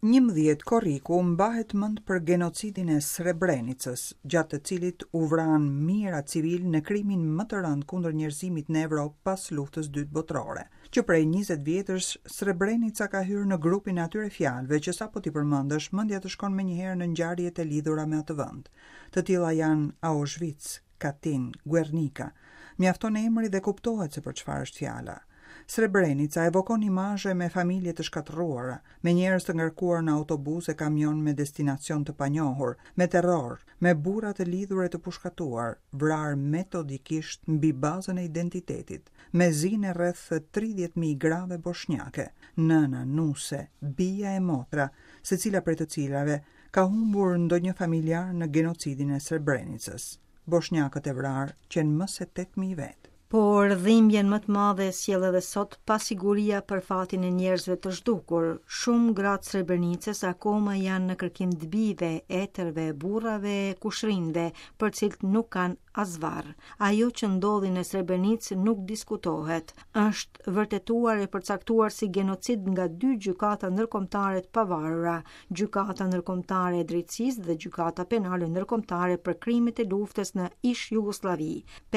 11 korriku mbahet mend për genocidin e Srebrenicës, gjatë të cilit u vran mijëra civil në krimin më të rënd kundër njerëzimit në Evropë pas luftës dytë botërore, që prej 20 vjetësh Srebrenica ka hyrë në grupin e atyre fjalëve që sapo ti përmendësh, mendja të shkon menjëherë në ngjarjet e lidhura me atë vend. Të tilla janë Auschwitz, Katyn, Guernica. Mjafton emri dhe kuptohet se për çfarë është fjala. Srebrenica evokon imazhe me familje të shkatërruara, me njerëz të ngarkuar në autobuse, kamion me destinacion të panjohur, me terror, me burra të lidhur e të pushkatuar, vrarë metodikisht mbi bazën e identitetit, me zinë rreth 30.000 grave bosnjake, nëna, nuse, bija e motra, secila prej të cilave ka humbur ndonjë familjar në genocidin e Srebrenicës. Bosnjakët e vrarë qenë më se 8.000 vetë. Por dhimbjen më të madhe sjell edhe sot pasiguria për fatin e njerëzve të zhdukur. Shumë gratë Srebrenicës akoma janë në kërkim të bijve, etërve, burrave, kushrinjve, për cilët nuk kanë as varr. Ajo që ndodhi në Srebrenicë nuk diskutohet. Është vërtetuar e përcaktuar si genocid nga 2 gjykata ndërkombëtare të pavarura, Gjykata Ndërkombëtare e Drejtësisë dhe Gjykata Penale Ndërkombëtare për krimet e luftës në ish Jugosllavi.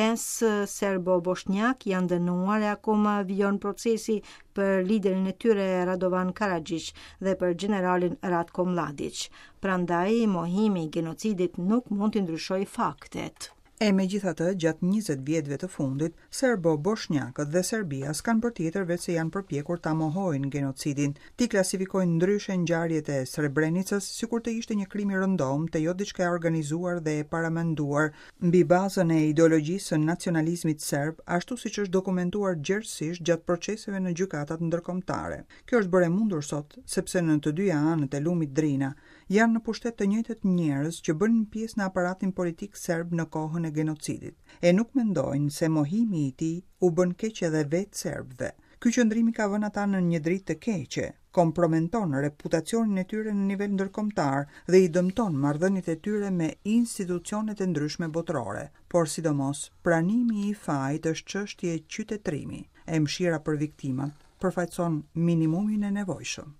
5 serbo-bosnjak janë dënuar e akoma vijon procesi për liderin e tyre Radovan Karadžić dhe për generalin Ratko Mladić. Prandaj, mohimi i genocidit nuk mund të ndryshojë faktet. E megjithatë, gjatë 20 vjetëve të fundit, serbo-bosnjakët dhe Serbia s'kan përtjetër veç se janë përpjekur ta mohojnë genocidin, ti klasifikojnë ndryshe ngjarjet e Srebrenicës sikur të ishte një krim i rëndom, të jo diçka e organizuar dhe e paramenduar mbi bazën e ideologjisë së nacionalizmit serb, ashtu siç është dokumentuar gjerësisht gjatë proceseve në gjykatat ndërkombëtare. Kjo është bërë mundur sot sepse në të dyja anët e lumit Drina janë në pushtet të njëjtët njerëz që bën pjesë në aparatin politik serb në kohën e genocidit, e nuk mendojnë se mohimi i tij u bën keq edhe vetë serbëve. Ky qëndrim ka vënë ata në një dritë të keqe, kompromenton reputacionin e tyre në nivel ndërkombëtar dhe i dëmton marrëdhëniet e tyre me institucionet e ndryshme botërore, por sidomos pranimi i fajit është çështje qytetërimi, e mëshira për viktimat përfaqëson minimumin e nevojshëm.